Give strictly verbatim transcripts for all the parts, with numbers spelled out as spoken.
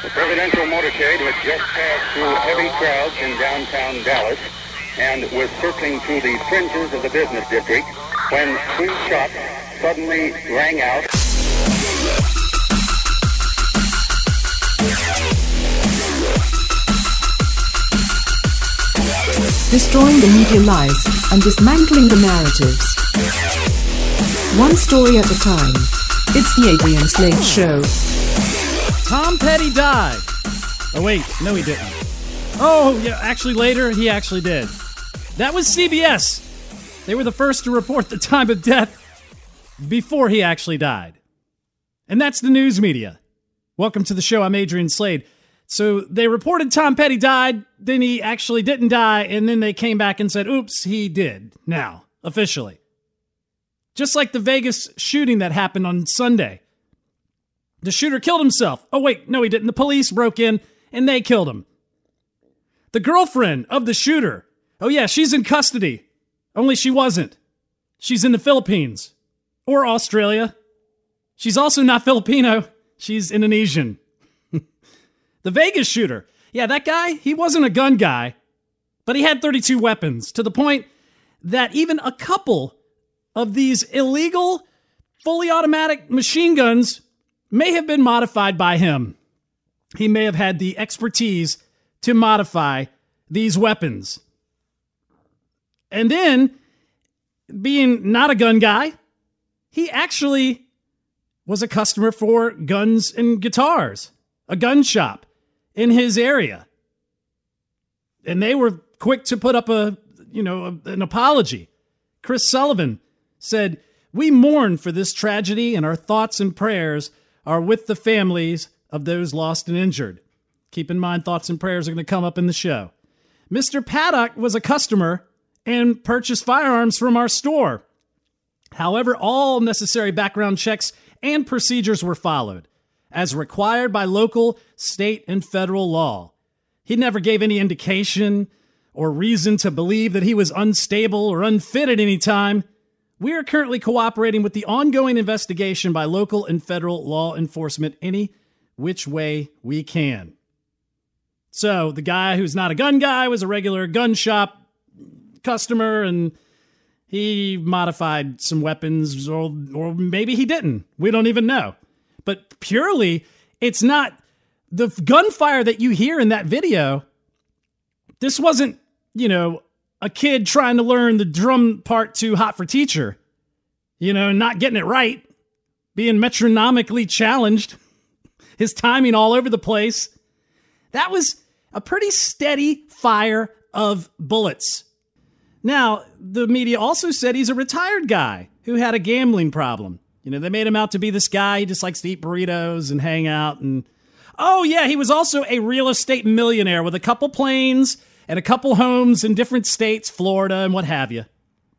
The presidential motorcade had just passed through heavy crowds in downtown Dallas and was circling through the fringes of the business district when three shots suddenly rang out. Destroying the media lies and dismantling the narratives. One story at a time. It's the Adrian Slade Show. Tom Petty died. Oh, wait. No, he didn't. Oh, yeah. Actually, later, he actually did. That was C B S. They were the first to report the time of death before he actually died. And that's the news media. Welcome to the show. I'm Adrian Slade. So they reported Tom Petty died, then he actually didn't die, and then they came back and said, oops, he did. Now, officially. Just like the Vegas shooting that happened on Sunday. The shooter killed himself. Oh, wait, no, he didn't. The police broke in, and they killed him. The girlfriend of the shooter. Oh, yeah, she's in custody. Only she wasn't. She's in the Philippines. Or Australia. She's also not Filipino. She's Indonesian. The Vegas shooter. Yeah, that guy, he wasn't a gun guy, but he had thirty-two weapons, to the point that even a couple of these illegal, fully automatic machine guns may have been modified by him. He may have had the expertise to modify these weapons. And then, being not a gun guy, he actually was a customer for guns and guitars, a gun shop in his area. And they were quick to put up a, you know, a, an apology. Chris Sullivan said, "We mourn for this tragedy and our thoughts and prayers are with the families of those lost and injured." Keep in mind, thoughts and prayers are going to come up in the show. Mister Paddock was a customer and purchased firearms from our store. However, all necessary background checks and procedures were followed, as required by local, state, and federal law. He never gave any indication or reason to believe that he was unstable or unfit at any time. We are currently cooperating with the ongoing investigation by local and federal law enforcement any which way we can. So the guy who's not a gun guy was a regular gun shop customer, and he modified some weapons, or, or maybe he didn't. We don't even know. But purely, it's not the gunfire that you hear in that video. This wasn't, you know, a kid trying to learn the drum part to Hot for Teacher, you know, not getting it right, being metronomically challenged, his timing all over the place. That was a pretty steady fire of bullets. Now, the media also said he's a retired guy who had a gambling problem. You know, they made him out to be this guy. He just likes to eat burritos and hang out. And oh, yeah, he was also a real estate millionaire with a couple planes and a couple homes in different states, Florida and what have you.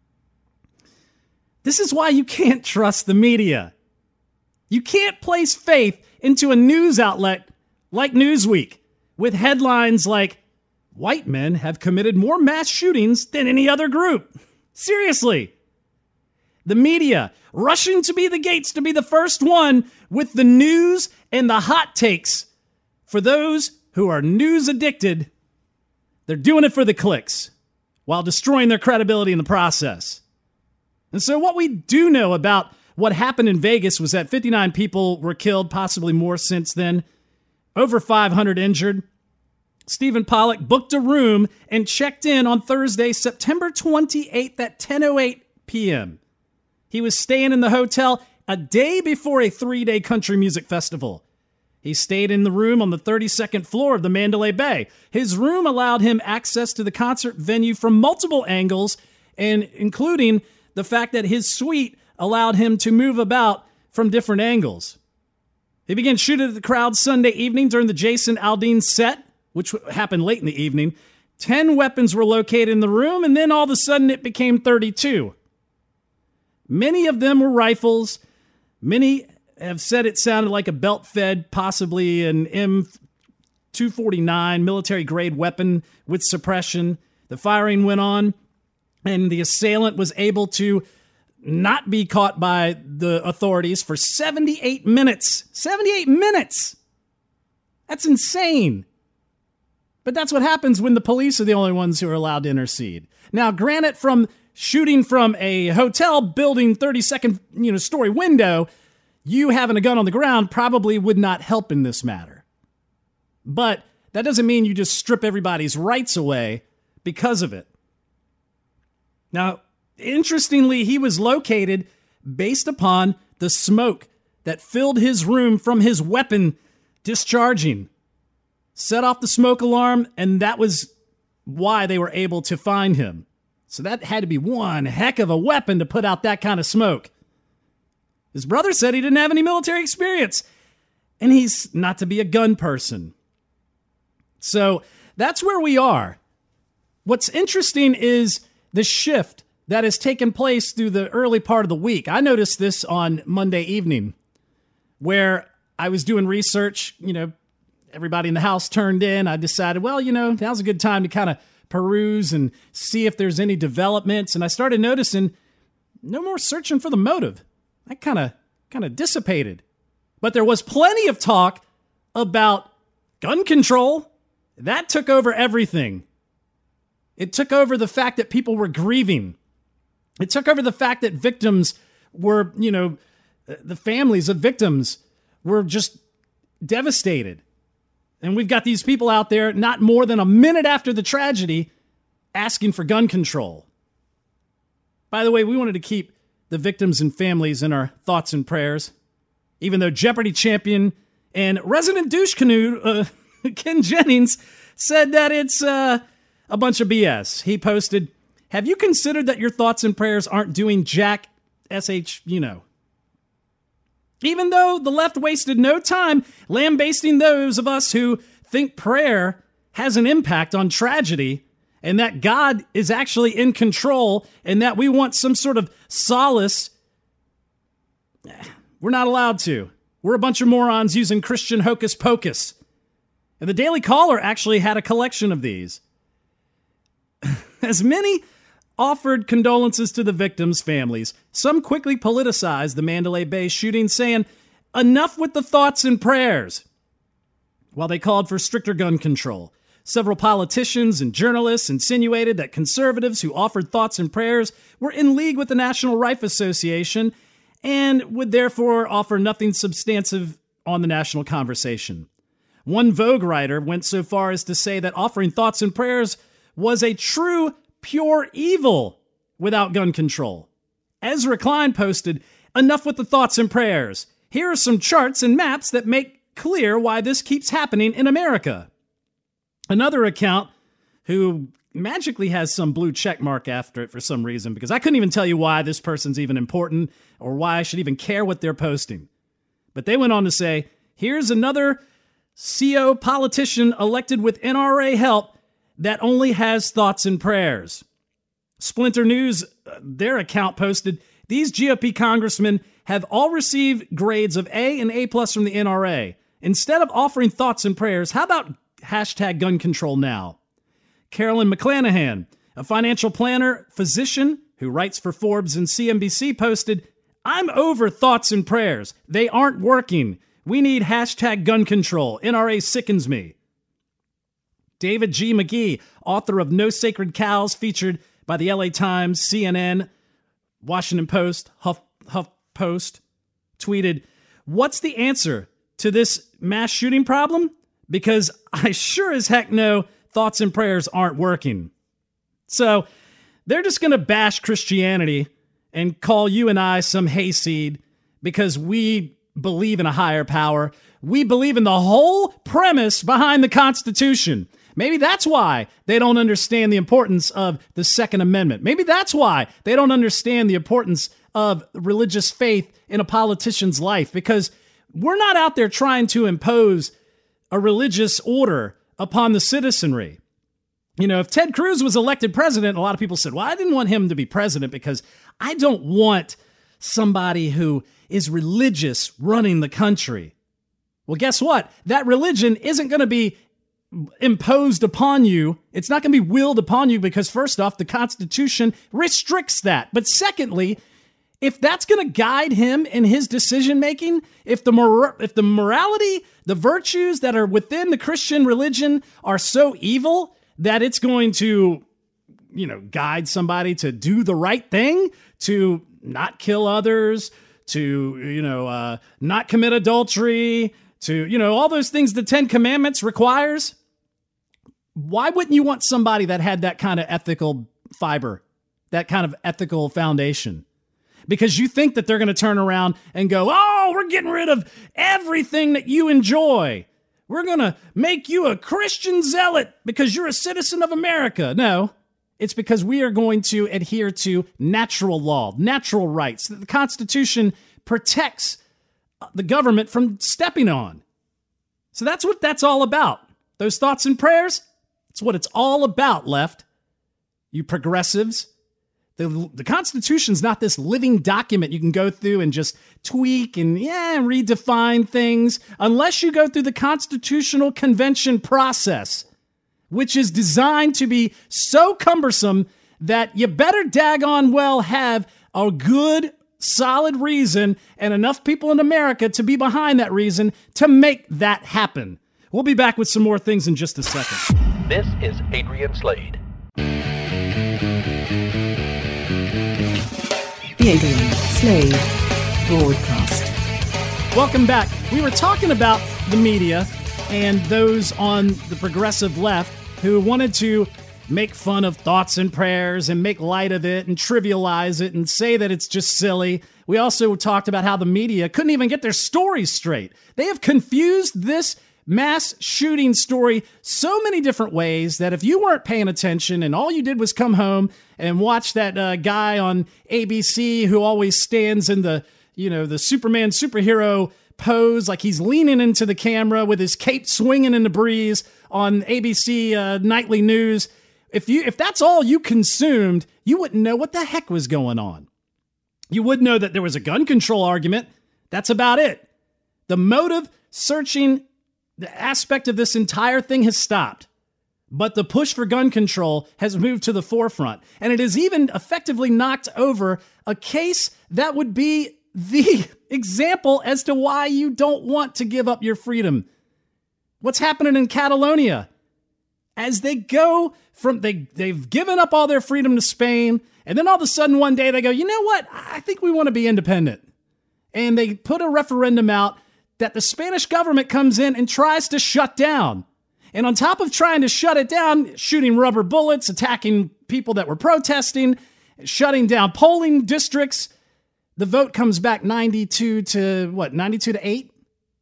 This is why you can't trust the media. You can't place faith into a news outlet like Newsweek with headlines like, "White men have committed more mass shootings than any other group." Seriously. The media rushing to be the gates to be the first one with the news and the hot takes. For those who are news addicted, they're doing it for the clicks while destroying their credibility in the process. And so what we do know about what happened in Vegas was that fifty-nine people were killed, possibly more since then, over five hundred injured. Stephen Pollack booked a room and checked in on Thursday, September twenty-eighth at ten oh eight p.m. He was staying in the hotel a day before a three-day country music festival. He stayed in the room on the thirty-second floor of the Mandalay Bay. His room allowed him access to the concert venue from multiple angles, and including the fact that his suite allowed him to move about from different angles. He began shooting at the crowd Sunday evening during the Jason Aldean set, which happened late in the evening. Ten weapons were located in the room, and then all of a sudden it became thirty-two. Many of them were rifles. Many have said it sounded like a belt-fed, possibly an M two forty-nine military-grade weapon with suppression. The firing went on, and the assailant was able to not be caught by the authorities for seventy-eight minutes. seventy-eight minutes! That's insane. But that's what happens when the police are the only ones who are allowed to intercede. Now, granted, from shooting from a hotel building thirty-second, you know, story window, you having a gun on the ground probably would not help in this matter. But that doesn't mean you just strip everybody's rights away because of it. Now, interestingly, he was located based upon the smoke that filled his room from his weapon discharging. Set off the smoke alarm, and that was why they were able to find him. So that had to be one heck of a weapon to put out that kind of smoke. His brother said he didn't have any military experience, and he's not to be a gun person. So that's where we are. What's interesting is the shift that has taken place through the early part of the week. I noticed this on Monday evening, where I was doing research, you know, everybody in the house turned in. I decided, well, you know, now's a good time to kind of peruse and see if there's any developments. And I started noticing no more searching for the motive. That kind of kind of dissipated. But there was plenty of talk about gun control. That took over everything. It took over the fact that people were grieving. It took over the fact that victims were, you know, the families of victims were just devastated. And we've got these people out there not more than a minute after the tragedy asking for gun control. By the way, we wanted to keep the victims and families in our thoughts and prayers, even though Jeopardy champion and resident douche canoe uh, Ken Jennings said that it's uh, a bunch of B S. He posted, "Have you considered that your thoughts and prayers aren't doing jack S H, you know?" Even though the left wasted no time lambasting those of us who think prayer has an impact on tragedy and that God is actually in control and that we want some sort of solace, we're not allowed to. We're a bunch of morons using Christian hocus pocus. And the Daily Caller actually had a collection of these. As many offered condolences to the victims' families, some quickly politicized the Mandalay Bay shooting, saying, "Enough with the thoughts and prayers," while they called for stricter gun control. Several politicians and journalists insinuated that conservatives who offered thoughts and prayers were in league with the National Rifle Association and would therefore offer nothing substantive on the national conversation. One Vogue writer went so far as to say that offering thoughts and prayers was a true pure evil without gun control. Ezra Klein posted, "Enough with the thoughts and prayers. Here are some charts and maps that make clear why this keeps happening in America." Another account, who magically has some blue check mark after it for some reason, because I couldn't even tell you why this person's even important or why I should even care what they're posting. But they went on to say, "Here's another C O politician elected with N R A help that only has thoughts and prayers." Splinter News, their account posted, "These G O P congressmen have all received grades of A and A plus from the N R A. Instead of offering thoughts and prayers, how about hashtag gun control now?" Carolyn McClanahan, a financial planner, physician who writes for Forbes and C N B C, posted, "I'm over thoughts and prayers. They aren't working. We need hashtag gun control. N R A sickens me." David G. McGee, author of No Sacred Cows, featured by the L A Times, C N N, Washington Post, Huff, Huff Post, tweeted, "What's the answer to this mass shooting problem? Because I sure as heck know thoughts and prayers aren't working." So they're just going to bash Christianity and call you and I some hayseed because we believe in a higher power. We believe in the whole premise behind the Constitution. Maybe that's why they don't understand the importance of the Second Amendment. Maybe that's why they don't understand the importance of religious faith in a politician's life, because we're not out there trying to impose a religious order upon the citizenry. You know, if Ted Cruz was elected president, a lot of people said, well, I didn't want him to be president because I don't want somebody who is religious running the country. Well, guess what? That religion isn't going to be imposed upon you. It's not going to be willed upon you because, first off, the Constitution restricts that. But secondly, if that's going to guide him in his decision making, if the mor- if the morality, the virtues that are within the Christian religion are so evil that it's going to, you know, guide somebody to do the right thing, to not kill others, to, you know, uh, not commit adultery, to, you know, all those things the Ten Commandments requires, why wouldn't you want somebody that had that kind of ethical fiber, that kind of ethical foundation? Because you think that they're going to turn around and go, oh, we're getting rid of everything that you enjoy. We're going to make you a Christian zealot because you're a citizen of America. No, it's because we are going to adhere to natural law, natural rights that the Constitution protects the government from stepping on. So that's what that's all about. Those thoughts and prayers, it's what it's all about, left. You progressives. The, the Constitution's not this living document you can go through and just tweak and, yeah, redefine things, unless you go through the Constitutional Convention process, which is designed to be so cumbersome that you better daggone well have a good, solid reason and enough people in America to be behind that reason to make that happen. We'll be back with some more things in just a second. This is Adrian Slade. The Adrian Slade Broadcast. Welcome back. We were talking about the media and those on the progressive left who wanted to make fun of thoughts and prayers and make light of it and trivialize it and say that it's just silly. We also talked about how the media couldn't even get their stories straight. They have confused this mass shooting story so many different ways that if you weren't paying attention and all you did was come home and watch that uh, guy on A B C who always stands in the, you know, the Superman superhero pose, like he's leaning into the camera with his cape swinging in the breeze on A B C uh, nightly news. If you if that's all you consumed, you wouldn't know what the heck was going on. You would know that there was a gun control argument. That's about it. The motive searching, the aspect of this entire thing has stopped. But the push for gun control has moved to the forefront. And it has even effectively knocked over a case that would be the example as to why you don't want to give up your freedom. What's happening in Catalonia? As they go from, they, they've given up all their freedom to Spain, and then all of a sudden one day they go, you know what? I think we want to be independent. And they put a referendum out that the Spanish government comes in and tries to shut down. And on top of trying to shut it down, shooting rubber bullets, attacking people that were protesting, shutting down polling districts, the vote comes back ninety-two to what, ninety-two to eight?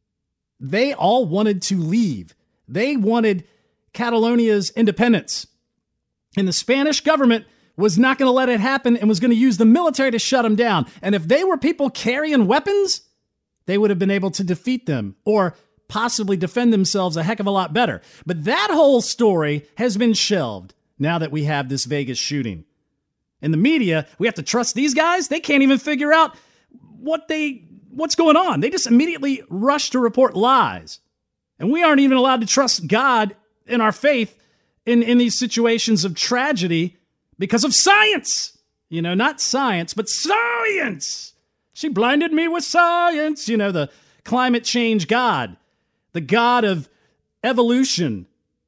They all wanted to leave. They wanted Catalonia's independence. And the Spanish government was not going to let it happen and was going to use the military to shut them down. And if they were people carrying weapons, they would have been able to defeat them or possibly defend themselves a heck of a lot better. But that whole story has been shelved now that we have this Vegas shooting. In the media, we have to trust these guys. They can't even figure out what they what's going on. They just immediately rush to report lies. And we aren't even allowed to trust God in our faith in, in these situations of tragedy because of science. You know, not science, but science. She blinded me with science. You know, the climate change God, the God of evolution.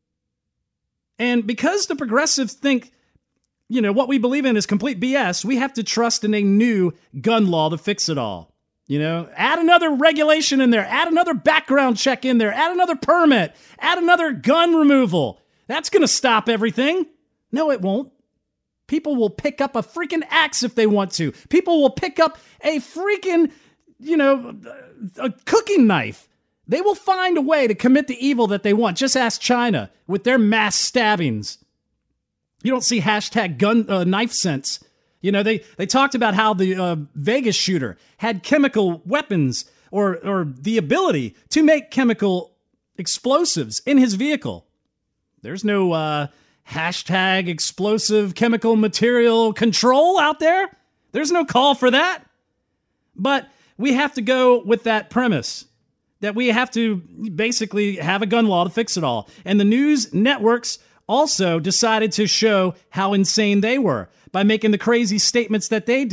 And because the progressives think, you know, what we believe in is complete B S, we have to trust in a new gun law to fix it all. You know, add another regulation in there, add another background check in there, add another permit, add another gun removal. That's going to stop everything. No, it won't. People will pick up a freaking axe if they want to. People will pick up a freaking, you know, a cooking knife. They will find a way to commit the evil that they want. Just ask China with their mass stabbings. You don't see hashtag gun uh, knife sense. You know, they, they talked about how the uh, Vegas shooter had chemical weapons or or the ability to make chemical explosives in his vehicle. There's no uh, hashtag explosive chemical material control out there. There's no call for that. But we have to go with that premise that we have to basically have a gun law to fix it all. And the news networks also decided to show how insane they were by making the crazy statements that they do,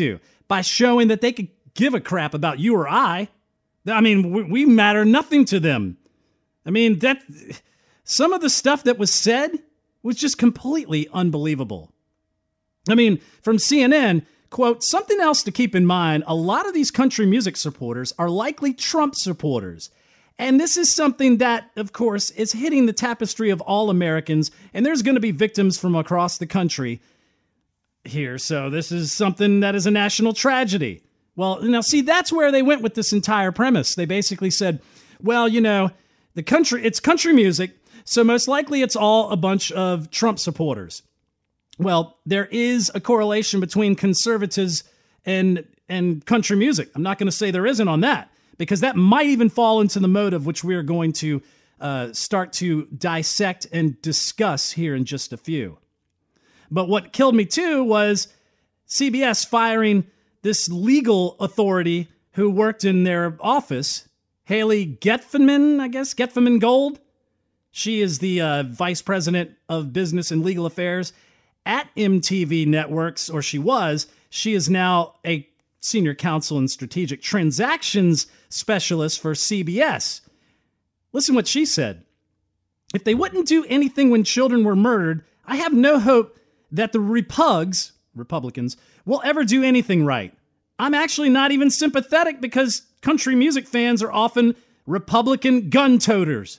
by showing that they could give a crap about you or I. I mean, we, we matter nothing to them. I mean, that some of the stuff that was said was just completely unbelievable. I mean, from C N N, quote, something else to keep in mind, a lot of these country music supporters are likely Trump supporters. And this is something that, of course, is hitting the tapestry of all Americans, and there's going to be victims from across the country here. So this is something that is a national tragedy. Well, now, see, that's where they went with this entire premise. They basically said, well, you know, the country, it's country music, so most likely it's all a bunch of Trump supporters. Well, there is a correlation between conservatives and, and country music. I'm not going to say there isn't on that, because that might even fall into the mode of which we are going to uh, start to dissect and discuss here in just a few. But what killed me too was C B S firing this legal authority who worked in their office, Haley Getfenman, I guess, Getfenman Gold. She is the uh, vice president of business and legal affairs at M T V Networks, or she was. She is now a senior counsel and strategic transactions specialist for C B S. Listen what she said. If they wouldn't do anything when children were murdered, I have no hope that the Repugs, Republicans, will ever do anything right. I'm actually not even sympathetic because country music fans are often Republican gun toters.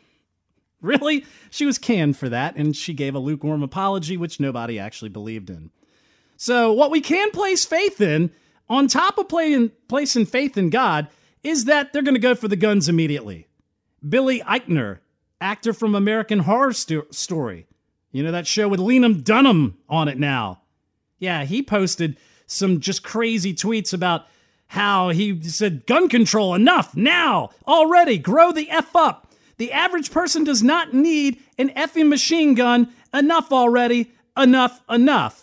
Really? She was canned for that, and she gave a lukewarm apology, which nobody actually believed in. So what we can place faith in, on top of playing, placing faith in God, is that they're going to go for the guns immediately. Billy Eichner, actor from American Horror Sto- Story. You know, that show with Lena Dunham on it now. Yeah, he posted some just crazy tweets about how he said, gun control, enough, now, already, grow the F up. The average person does not need an effing machine gun, enough already, enough, enough.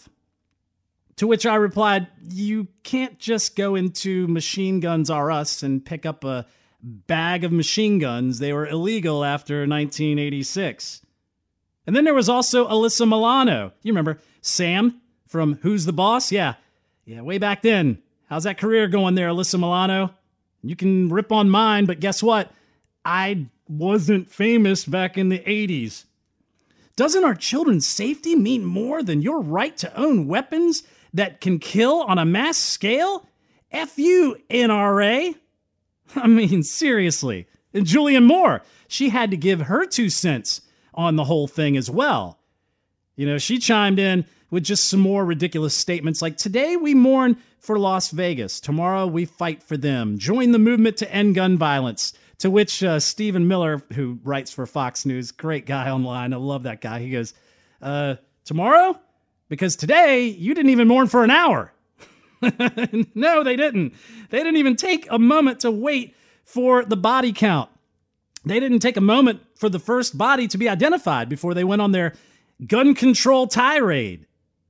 To which I replied, you can't just go into Machine Guns R Us and pick up a bag of machine guns. They were illegal after nineteen eighty-six. And then there was also Alyssa Milano. You remember Sam from Who's the Boss? Yeah, yeah, way back then. How's that career going there, Alyssa Milano? You can rip on mine, but guess what? I wasn't famous back in the eighties. Doesn't our children's safety mean more than your right to own weapons that can kill on a mass scale? F you, N R A. I mean, seriously. And Julianne Moore, she had to give her two cents on the whole thing as well. You know, she chimed in with just some more ridiculous statements like, today we mourn for Las Vegas. Tomorrow we fight for them. Join the movement to end gun violence. To which uh, Stephen Miller, who writes for Fox News, great guy online, I love that guy. He goes, uh, tomorrow? Because today you didn't even mourn for an hour. No, they didn't. They didn't even take a moment to wait for the body count. They didn't take a moment for the first body to be identified before they went on their gun control tirade.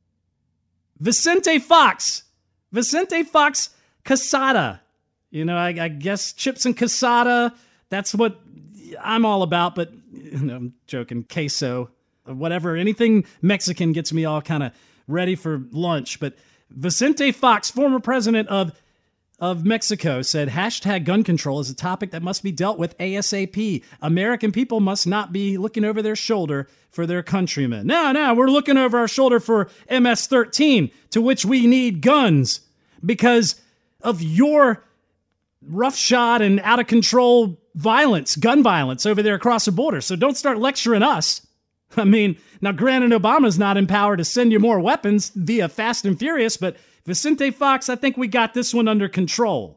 Vicente Fox. Vicente Fox Casada. You know, I, I guess chips and casada, that's what I'm all about, but you know, I'm joking, queso, whatever, anything Mexican gets me all kind of ready for lunch. But Vicente Fox, former president of, of Mexico, said, hashtag gun control is a topic that must be dealt with ASAP. American people must not be looking over their shoulder for their countrymen. No, no, we're looking over our shoulder for M S thirteen, to which we need guns because of your roughshod and out of control violence, gun violence over there across the border. So don't start lecturing us. I mean, now granted, Obama's not in power to send you more weapons via Fast and Furious, but Vicente Fox, I think we got this one under control.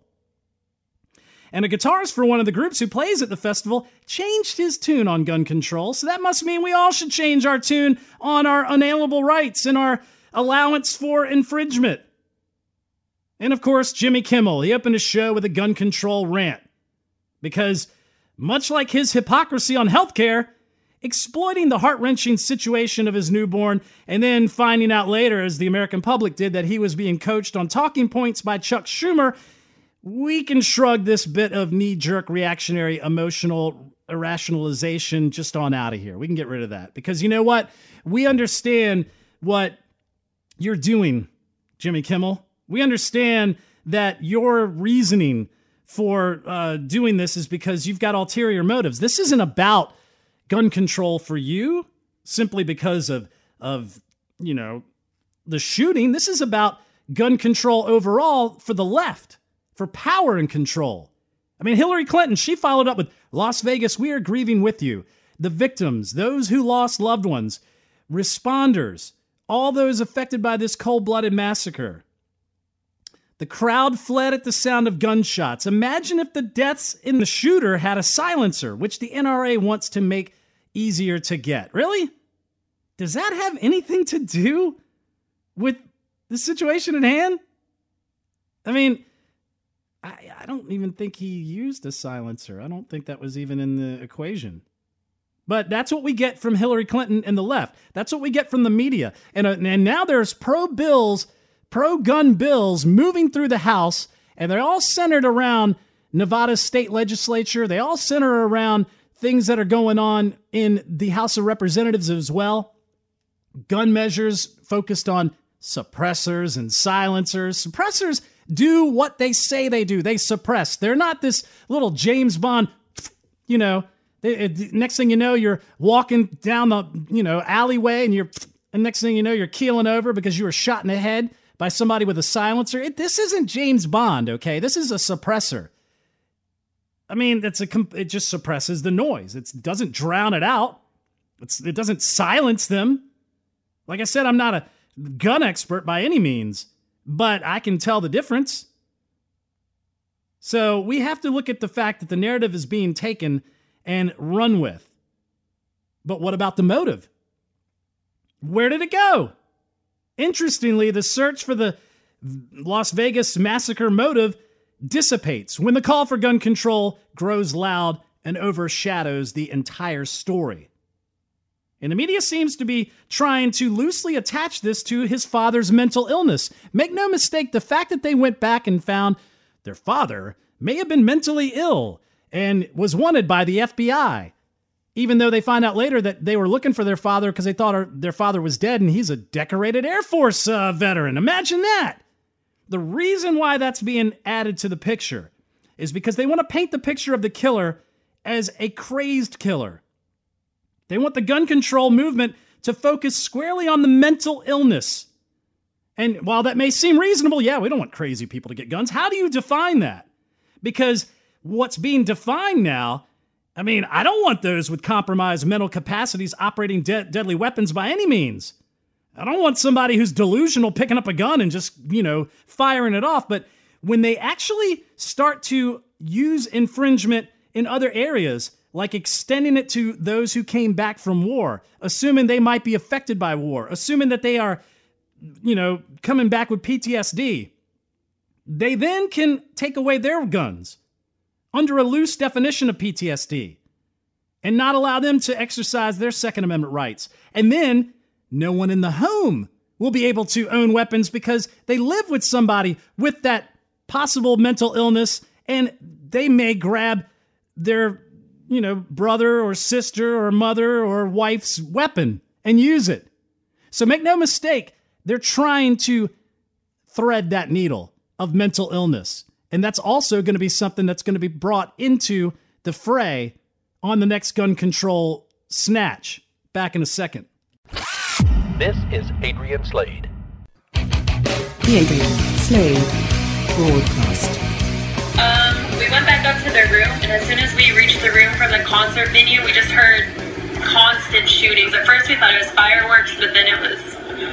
And a guitarist for one of the groups who plays at the festival changed his tune on gun control. So that must mean we all should change our tune on our unalienable rights and our allowance for infringement. And of course, Jimmy Kimmel, he opened his show with a gun control rant. Because much like his hypocrisy on healthcare, exploiting the heart-wrenching situation of his newborn and then finding out later, as the American public did, that he was being coached on talking points by Chuck Schumer, we can shrug this bit of knee-jerk reactionary emotional irrationalization just on out of here. We can get rid of that. Because you know what? We understand what you're doing, Jimmy Kimmel. We understand that your reasoning for uh, doing this is because you've got ulterior motives. This isn't about gun control for you simply because of, of, you know, the shooting. This is about gun control overall for the left, for power and control. I mean, Hillary Clinton, she followed up with Las Vegas, we are grieving with you. The victims, those who lost loved ones, responders, all those affected by this cold-blooded massacre. The crowd fled at the sound of gunshots. Imagine if the deaths in the shooter had a silencer, which the N R A wants to make easier to get. Really? Does that have anything to do with the situation at hand? I mean, I, I don't even think he used a silencer. I don't think that was even in the equation. But that's what we get from Hillary Clinton and the left. That's what we get from the media. And, uh, and now there's pro-bills, pro-gun bills moving through the House, and they're all centered around Nevada's state legislature. They all center around things that are going on in the House of Representatives as well. Gun measures focused on suppressors and silencers. Suppressors do what they say they do. They suppress. They're not this little James Bond, you know, next thing you know, you're walking down the, you know, alleyway and you're, and next thing you know, you're keeling over because you were shot in the head by somebody with a silencer. It, this isn't James Bond, okay? This is a suppressor. I mean, it's a, it just suppresses the noise. It doesn't drown it out. It's, it doesn't silence them. Like I said, I'm not a gun expert by any means, but I can tell the difference. So we have to look at the fact that the narrative is being taken and run with. But what about the motive? Where did it go? Interestingly, the search for the Las Vegas massacre motive dissipates when the call for gun control grows loud and overshadows the entire story. And the media seems to be trying to loosely attach this to his father's mental illness. Make no mistake, the fact that they went back and found their father may have been mentally ill and was wanted by the F B I, even though they find out later that they were looking for their father because they thought their father was dead and he's a decorated Air Force uh, veteran. Imagine that. The reason why that's being added to the picture is because they want to paint the picture of the killer as a crazed killer. They want the gun control movement to focus squarely on the mental illness. And while that may seem reasonable, yeah, we don't want crazy people to get guns. How do you define that? Because what's being defined now, I mean, I don't want those with compromised mental capacities operating de- deadly weapons by any means. I don't want somebody who's delusional picking up a gun and just, you know, firing it off. But when they actually start to use infringement in other areas, like extending it to those who came back from war, assuming they might be affected by war, assuming that they are, you know, coming back with P T S D, they then can take away their guns under a loose definition of P T S D and not allow them to exercise their Second Amendment rights. And then no one in the home will be able to own weapons because they live with somebody with that possible mental illness, and they may grab their, you know, brother or sister or mother or wife's weapon and use it. So make no mistake, they're trying to thread that needle of mental illness. And that's also going to be something that's going to be brought into the fray on the next gun control snatch. Back in a second. This is Adrian Slade. The Adrian Slade Broadcast. Um, we went back up to their room, and as soon as we reached the room from the concert venue, we just heard constant shootings. At first we thought it was fireworks, but then it was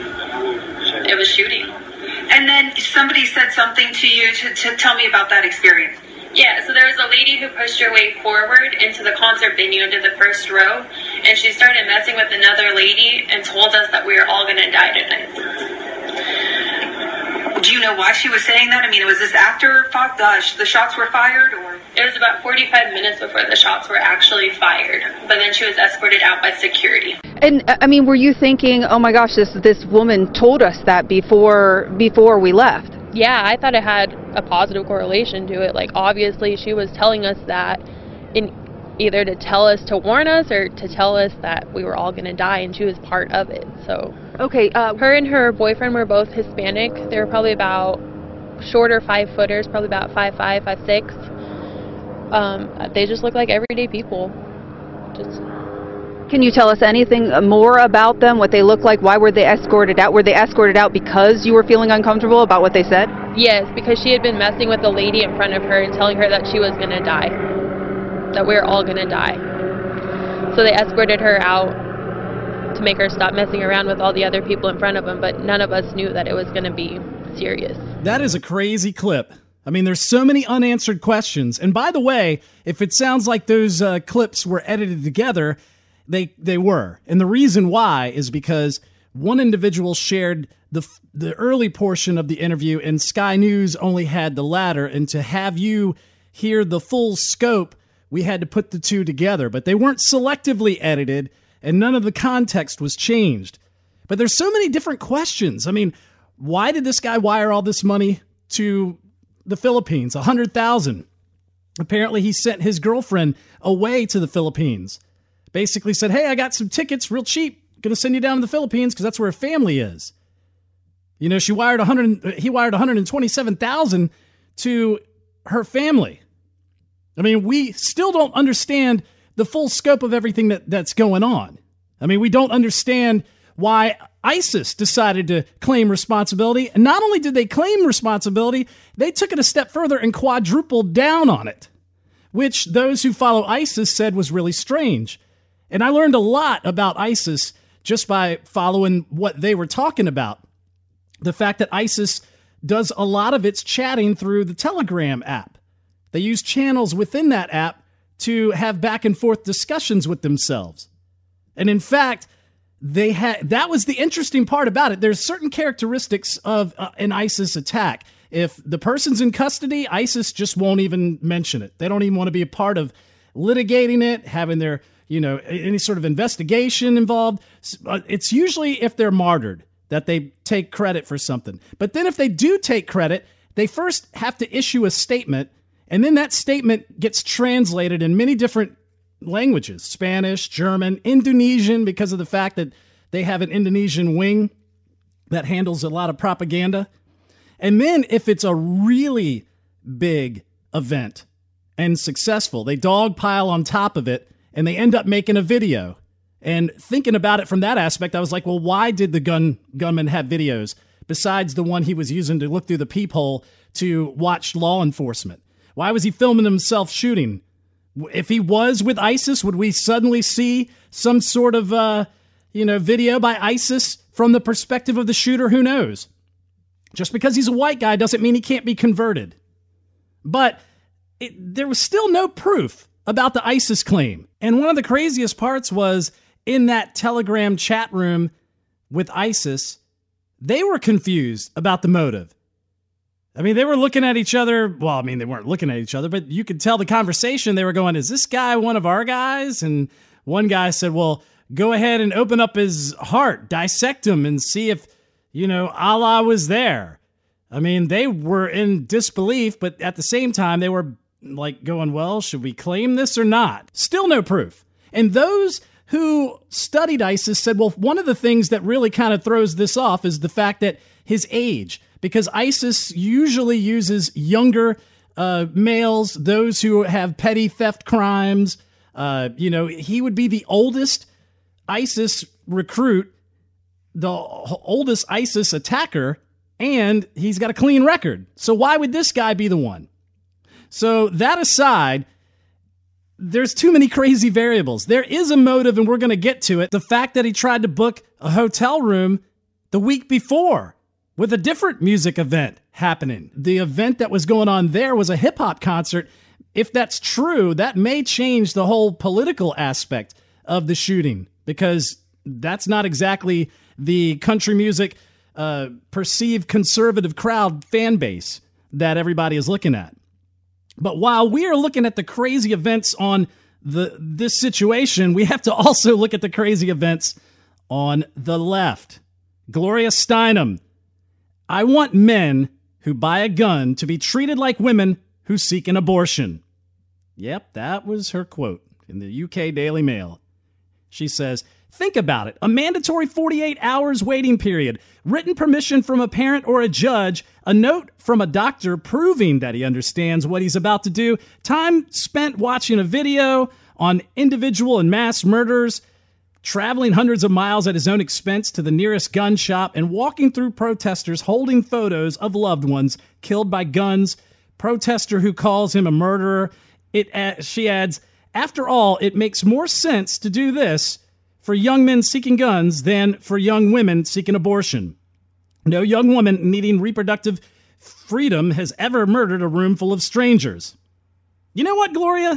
it was shooting. And then somebody said something to you to, to tell me about that experience. Yeah, so there was a lady who pushed her way forward into the concert venue into the first row, and she started messing with another lady and told us that we were all going to die tonight. Do you know why she was saying that? I mean, was this after uh, the shots were fired, or? It was about forty-five minutes before the shots were actually fired, but then she was escorted out by security. And I mean, were you thinking, oh my gosh, this this woman told us that before before we left? Yeah, I thought it had a positive correlation to it. Like, obviously she was telling us that in either to tell us to warn us or to tell us that we were all going to die, and she was part of it. So okay, uh, her and her boyfriend were both Hispanic. They were probably about shorter five footers, probably about five five, five six. Um, they just look like everyday people. Just. Can you tell us anything more about them, what they look like? Why were they escorted out? Were they escorted out because you were feeling uncomfortable about what they said? Yes, because she had been messing with the lady in front of her and telling her that she was going to die, that we were all going to die. So they escorted her out to make her stop messing around with all the other people in front of them, but none of us knew that it was going to be serious. That is a crazy clip. I mean, there's so many unanswered questions. And by the way, if it sounds like those uh, clips were edited together, They they were. And the reason why is because one individual shared the the early portion of the interview and Sky News only had the latter. And to have you hear the full scope, we had to put the two together. But they weren't selectively edited and none of the context was changed. But there's so many different questions. I mean, why did this guy wire all this money to the Philippines? one hundred thousand dollars. Apparently he sent his girlfriend away to the Philippines. Basically said, hey, I got some tickets real cheap. Going to send you down to the Philippines because that's where her family is. You know, she wired one hundred, he wired one hundred twenty-seven thousand dollars to her family. I mean, we still don't understand the full scope of everything that, that's going on. I mean, we don't understand why ISIS decided to claim responsibility. And not only did they claim responsibility, they took it a step further and quadrupled down on it, which those who follow ISIS said was really strange. And I learned a lot about ISIS just by following what they were talking about. The fact that ISIS does a lot of its chatting through the Telegram app. They use channels within that app to have back and forth discussions with themselves. And in fact, they had that was the interesting part about it. There's certain characteristics of uh, an ISIS attack. If the person's in custody, ISIS just won't even mention it. They don't even want to be a part of litigating it, having their you know, any sort of investigation involved. It's usually if they're martyred that they take credit for something. But then if they do take credit, they first have to issue a statement, and then that statement gets translated in many different languages, Spanish, German, Indonesian, because of the fact that they have an Indonesian wing that handles a lot of propaganda. And then if it's a really big event and successful, they dogpile on top of it, and they end up making a video. And thinking about it from that aspect, I was like, well, why did the gun gunman have videos besides the one he was using to look through the peephole to watch law enforcement? Why was he filming himself shooting? If he was with ISIS, would we suddenly see some sort of, uh, you know, video by ISIS from the perspective of the shooter? Who knows? Just because he's a white guy doesn't mean he can't be converted. But it, there was still no proof about the ISIS claim. And one of the craziest parts was in that Telegram chat room with ISIS, they were confused about the motive. I mean, they were looking at each other. Well, I mean, they weren't looking at each other, but you could tell the conversation. They were going, is this guy one of our guys? And one guy said, well, go ahead and open up his heart, dissect him and see if, you know, Allah was there. I mean, they were in disbelief, but at the same time, they were like going, well, should we claim this or not? Still no proof. And those who studied ISIS said, well, one of the things that really kind of throws this off is the fact that his age, because ISIS usually uses younger uh, males, those who have petty theft crimes. Uh, you know, he would be the oldest ISIS recruit, the oldest ISIS attacker, and he's got a clean record. So why would this guy be the one? So that aside, there's too many crazy variables. There is a motive, and we're going to get to it. The fact that he tried to book a hotel room the week before with a different music event happening. The event that was going on there was a hip-hop concert. If that's true, that may change the whole political aspect of the shooting, because that's not exactly the country music uh, perceived conservative crowd fan base that everybody is looking at. But while we are looking at the crazy events on the this situation, we have to also look at the crazy events on the left. Gloria Steinem. I want men who buy a gun to be treated like women who seek an abortion. Yep, that was her quote in the U K Daily Mail. She says, Think about it. A mandatory forty-eight hours waiting period, written permission from a parent or a judge, a note from a doctor proving that he understands what he's about to do, time spent watching a video on individual and mass murders, traveling hundreds of miles at his own expense to the nearest gun shop, and walking through protesters holding photos of loved ones killed by guns, protester who calls him a murderer. It, uh, she adds, after all, it makes more sense to do this for young men seeking guns than for young women seeking abortion. No young woman needing reproductive freedom has ever murdered a room full of strangers. You know what, Gloria?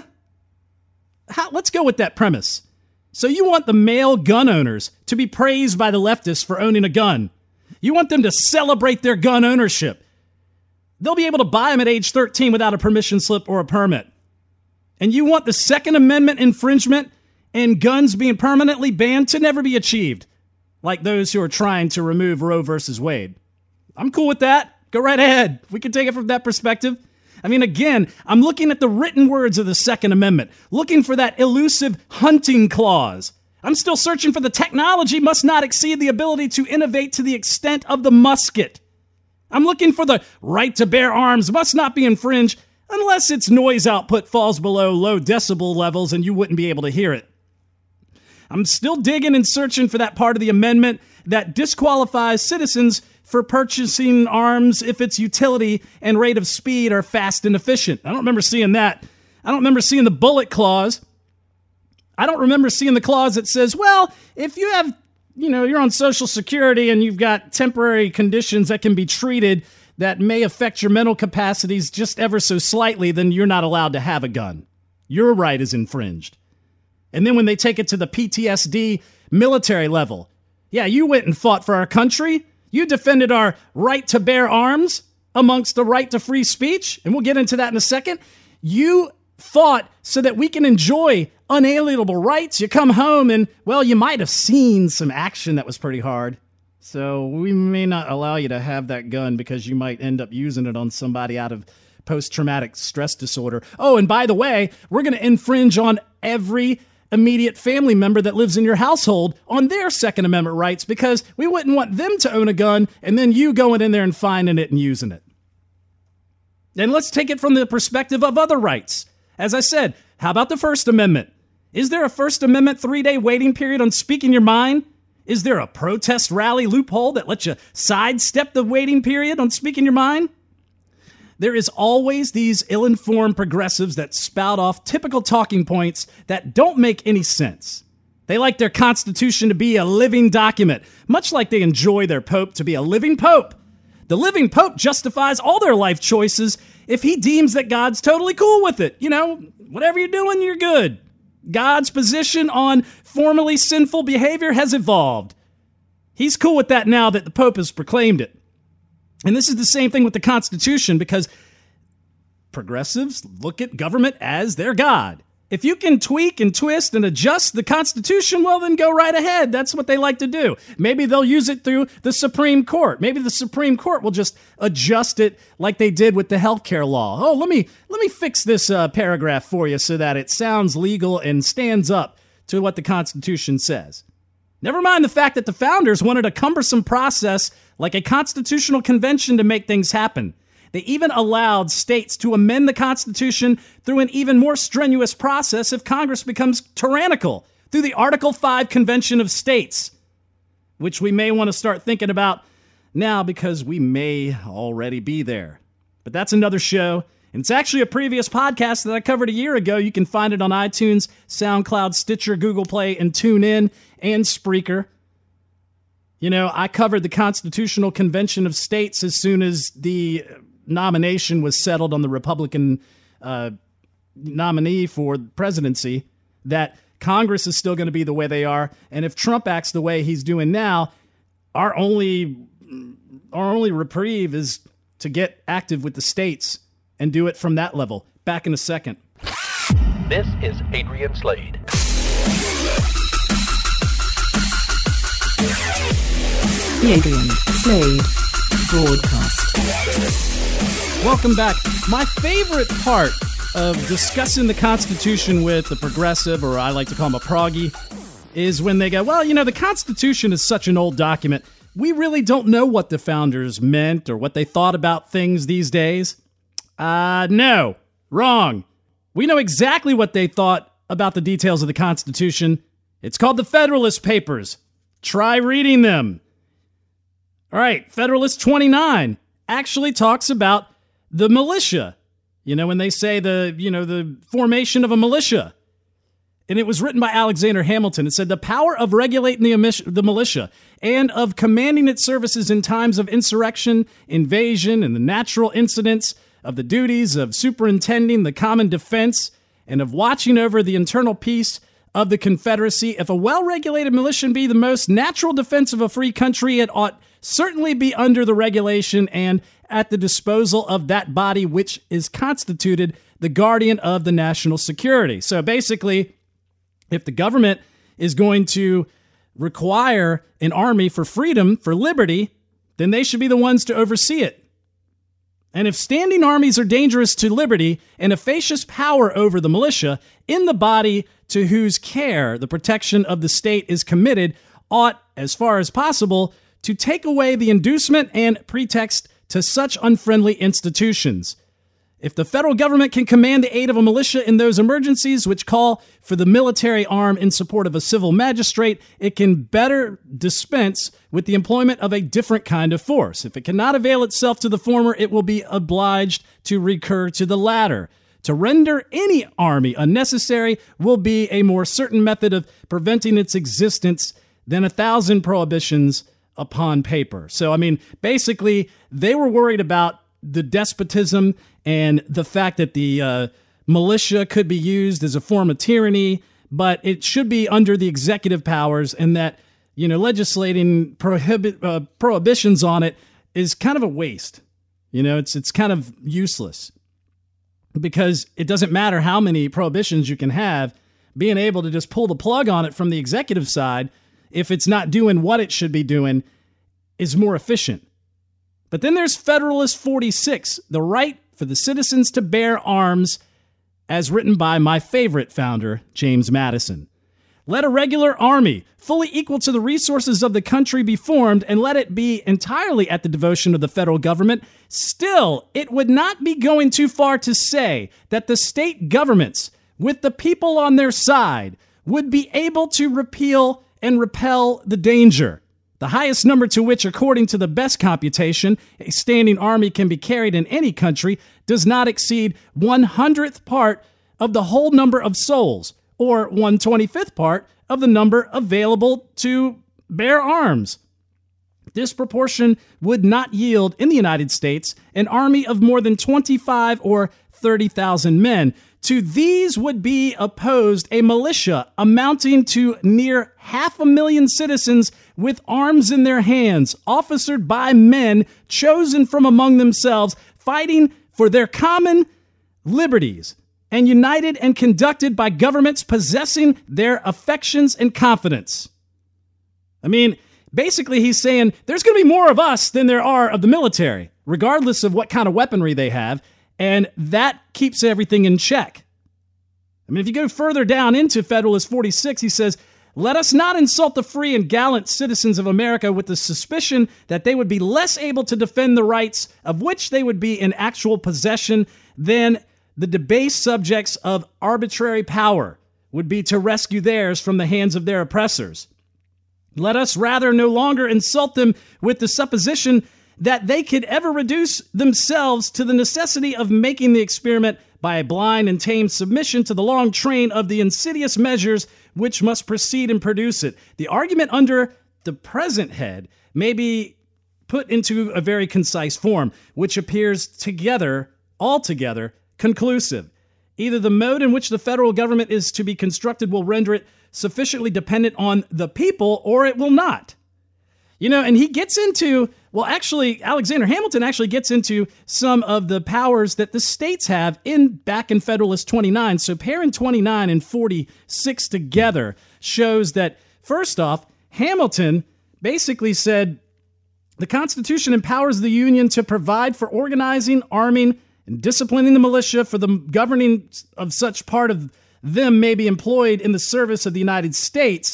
How, let's go with that premise. So you want the male gun owners to be praised by the leftists for owning a gun. You want them to celebrate their gun ownership. They'll be able to buy them at age thirteen without a permission slip or a permit. And you want the Second Amendment infringement and guns being permanently banned to never be achieved, like those who are trying to remove Roe versus Wade. I'm cool with that. Go right ahead. We can take it from that perspective. I mean, again, I'm looking at the written words of the Second Amendment, looking for that elusive hunting clause. I'm still searching for the technology must not exceed the ability to innovate to the extent of the musket. I'm looking for the right to bear arms must not be infringed unless its noise output falls below low decibel levels and you wouldn't be able to hear it. I'm still digging and searching for that part of the amendment that disqualifies citizens for purchasing arms if its utility and rate of speed are fast and efficient. I don't remember seeing that. I don't remember seeing the bullet clause. I don't remember seeing the clause that says, well, if you have, you know, you're on Social Security and you've got temporary conditions that can be treated that may affect your mental capacities just ever so slightly, then you're not allowed to have a gun. Your right is infringed. And then when they take it to the P T S D military level, yeah, you went and fought for our country. You defended our right to bear arms amongst the right to free speech. And we'll get into that in a second. You fought so that we can enjoy unalienable rights. You come home and, well, you might have seen some action that was pretty hard. So we may not allow you to have that gun because you might end up using it on somebody out of post-traumatic stress disorder. Oh, and by the way, we're going to infringe on every immediate family member that lives in your household on their Second Amendment rights because we wouldn't want them to own a gun and then you going in there and finding it and using it. And let's take it from the perspective of other rights. As I said, how about the First Amendment? Is there a First Amendment three-day waiting period on speaking your mind? Is there a protest rally loophole that lets you sidestep the waiting period on speaking your mind? There is always these ill-informed progressives that spout off typical talking points that don't make any sense. They like their Constitution to be a living document, much like they enjoy their Pope to be a living Pope. The living Pope justifies all their life choices if he deems that God's totally cool with it. You know, whatever you're doing, you're good. God's position on formerly sinful behavior has evolved. He's cool with that now that the Pope has proclaimed it. And this is the same thing with the Constitution because progressives look at government as their God. If you can tweak and twist and adjust the Constitution, well, then go right ahead. That's what they like to do. Maybe they'll use it through the Supreme Court. Maybe the Supreme Court will just adjust it like they did with the healthcare law. Oh, let me let me fix this uh, paragraph for you so that it sounds legal and stands up to what the Constitution says. Never mind the fact that the founders wanted a cumbersome process like a constitutional convention to make things happen. They even allowed states to amend the Constitution through an even more strenuous process if Congress becomes tyrannical, through the Article five Convention of States, which we may want to start thinking about now because we may already be there. But that's another show, and it's actually a previous podcast that I covered a year ago. You can find it on iTunes, SoundCloud, Stitcher, Google Play, and TuneIn, and Spreaker. You know, I covered the Constitutional Convention of States as soon as the nomination was settled on the Republican uh, nominee for the presidency, that Congress is still going to be the way they are. And if Trump acts the way he's doing now, our only our only reprieve is to get active with the states and do it from that level. Back in a second. This is Adrian Slade. The Adrian Slade Broadcast. Welcome back. My favorite part of discussing the Constitution with a progressive, or I like to call him a proggy, is when they go, well, you know, the Constitution is such an old document. We really don't know what the founders meant or what they thought about things these days. Uh, no, wrong. We know exactly what they thought about the details of the Constitution. It's called the Federalist Papers. Try reading them. All right, Federalist twenty-nine actually talks about the militia. You know, when they say the, you know, the formation of a militia. And it was written by Alexander Hamilton. It said, the power of regulating the, emis- the militia and of commanding its services in times of insurrection, invasion, and the natural incidents of the duties of superintending the common defense and of watching over the internal peace of the Confederacy. If a well-regulated militia be the most natural defense of a free country, it ought certainly be under the regulation and at the disposal of that body which is constituted the guardian of the national security. So basically, if the government is going to require an army for freedom, for liberty, then they should be the ones to oversee it. And if standing armies are dangerous to liberty and efficacious power over the militia, in the body to whose care the protection of the state is committed, ought, as far as possible, to take away the inducement and pretext to such unfriendly institutions. If the federal government can command the aid of a militia in those emergencies which call for the military arm in support of a civil magistrate, it can better dispense with the employment of a different kind of force. If it cannot avail itself to the former, it will be obliged to recur to the latter. To render any army unnecessary will be a more certain method of preventing its existence than a thousand prohibitions upon paper. So, I mean, basically, they were worried about the despotism and the fact that the uh, militia could be used as a form of tyranny, but it should be under the executive powers, and that, you know, legislating prohibit uh, prohibitions on it is kind of a waste. You know, it's it's kind of useless because it doesn't matter how many prohibitions you can have. Being able to just pull the plug on it from the executive side, if it's not doing what it should be doing, is more efficient. But then there's Federalist forty-six, the right for the citizens to bear arms, as written by my favorite founder, James Madison. Let a regular army, fully equal to the resources of the country, be formed, and let it be entirely at the devotion of the federal government. Still, it would not be going too far to say that the state governments, with the people on their side, would be able to repeal and repel the danger. The highest number to which, according to the best computation, a standing army can be carried in any country does not exceed one hundredth part of the whole number of souls, or one twenty-fifth part of the number available to bear arms. This proportion would not yield in the United States an army of more than twenty-five or thirty thousand men. To these would be opposed a militia amounting to near half a million citizens with arms in their hands, officered by men chosen from among themselves, fighting for their common liberties, and united and conducted by governments possessing their affections and confidence. I mean, basically he's saying there's going to be more of us than there are of the military, regardless of what kind of weaponry they have, and that keeps everything in check. I mean, if you go further down into Federalist forty-six, he says, let us not insult the free and gallant citizens of America with the suspicion that they would be less able to defend the rights of which they would be in actual possession than the debased subjects of arbitrary power would be to rescue theirs from the hands of their oppressors. Let us rather no longer insult them with the supposition that they could ever reduce themselves to the necessity of making the experiment by a blind and tame submission to the long train of the insidious measures which must precede and produce it. The argument under the present head may be put into a very concise form, which appears together, altogether, conclusive. Either the mode in which the federal government is to be constructed will render it sufficiently dependent on the people, or it will not. You know, and he gets into, well, actually, Alexander Hamilton actually gets into some of the powers that the states have in back in Federalist twenty-nine. So pairing twenty-nine and forty-six together shows that, first off, Hamilton basically said the Constitution empowers the Union to provide for organizing, arming, and disciplining the militia, for the governing of such part of them may be employed in the service of the United States.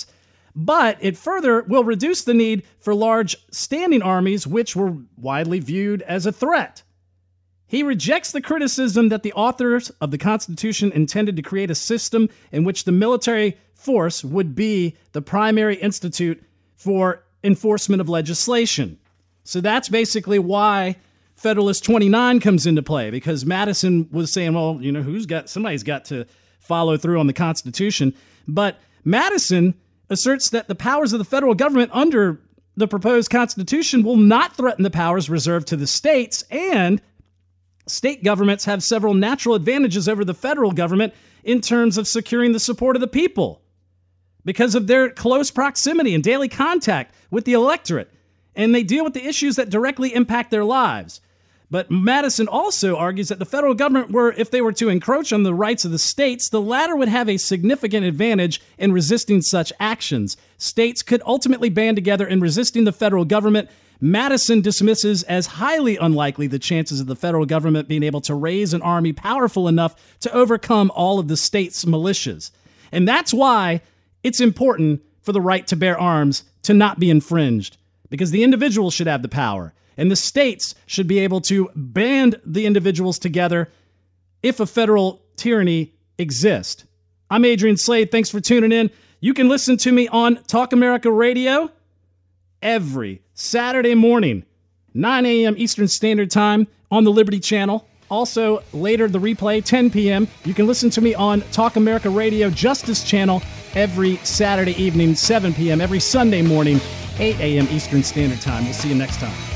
but it further will reduce the need for large standing armies, which were widely viewed as a threat. He rejects the criticism that the authors of the Constitution intended to create a system in which the military force would be the primary institute for enforcement of legislation. So that's basically why Federalist twenty-nine comes into play, because Madison was saying, well, you know, who's got, somebody's got to follow through on the Constitution. But Madison asserts that the powers of the federal government under the proposed Constitution will not threaten the powers reserved to the states, and state governments have several natural advantages over the federal government in terms of securing the support of the people because of their close proximity and daily contact with the electorate, and they deal with the issues that directly impact their lives. But Madison also argues that the federal government were, if they were to encroach on the rights of the states, the latter would have a significant advantage in resisting such actions. States could ultimately band together in resisting the federal government. Madison dismisses as highly unlikely the chances of the federal government being able to raise an army powerful enough to overcome all of the states' militias. And that's why it's important for the right to bear arms to not be infringed, because the individual should have the power. And the states should be able to band the individuals together if a federal tyranny exists. I'm Adrian Slade. Thanks for tuning in. You can listen to me on Talk America Radio every Saturday morning, nine a.m. Eastern Standard Time on the Liberty Channel. Also, later, the replay, ten p.m. You can listen to me on Talk America Radio Justice Channel every Saturday evening, seven p.m., every Sunday morning, eight a.m. Eastern Standard Time. We'll see you next time.